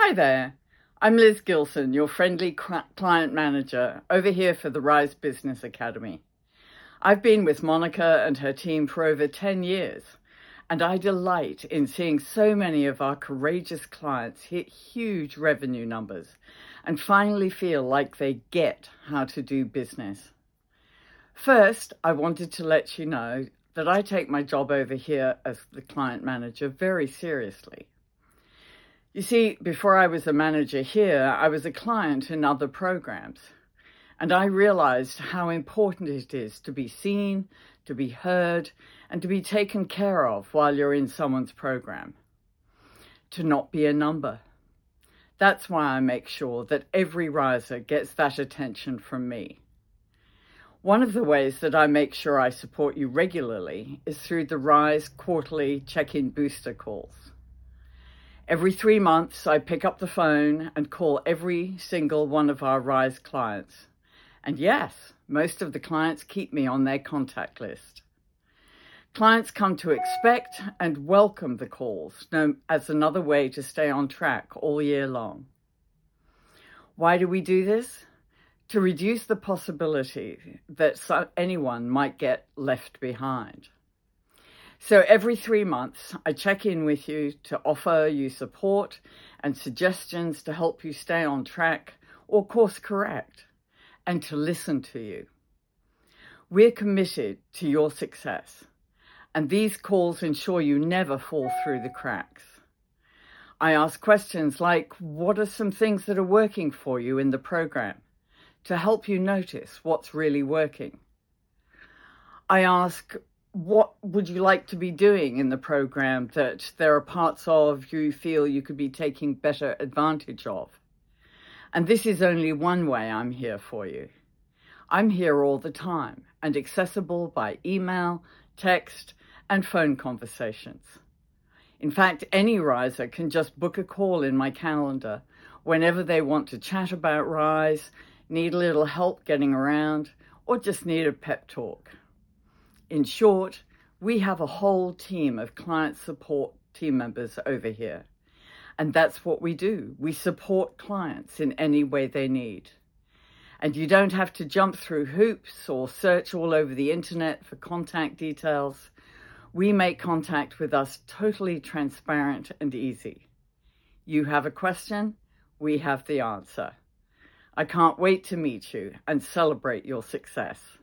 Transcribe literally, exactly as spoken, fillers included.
Hi there, I'm Liz Gilson, your friendly client manager over here for the Rise Business Academy. I've been with Monica and her team for over ten years, and I delight in seeing so many of our courageous clients hit huge revenue numbers and finally feel like they get how to do business. First, I wanted to let you know that I take my job over here as the client manager very seriously. You see, before I was a manager here, I was a client in other programs, and I realized how important it is to be seen, to be heard, and to be taken care of while you're in someone's program. To not be a number. That's why I make sure that every riser gets that attention from me. One of the ways that I make sure I support you regularly is through the Rise quarterly check-in booster calls. Every three months, I pick up the phone and call every single one of our Rise clients. And yes, most of the clients keep me on their contact list. Clients come to expect and welcome the calls as another way to stay on track all year long. Why do we do this? To reduce the possibility that anyone might get left behind. So every three months, I check in with you to offer you support and suggestions to help you stay on track or course correct, and to listen to you. We're committed to your success, and these calls ensure you never fall through the cracks. I ask questions like, what are some things that are working for you in the program to help you notice what's really working? I ask, what would you like to be doing in the program that there are parts of you feel you could be taking better advantage of? And this is only one way I'm here for you. I'm here all the time and accessible by email, text, and phone conversations. In fact, any riser can just book a call in my calendar whenever they want to chat about Rise, need a little help getting around, or just need a pep talk. In short, we have a whole team of client support team members over here. And that's what we do. We support clients in any way they need. And you don't have to jump through hoops or search all over the internet for contact details. We make contact with us totally transparent and easy. You have a question, we have the answer. I can't wait to meet you and celebrate your success.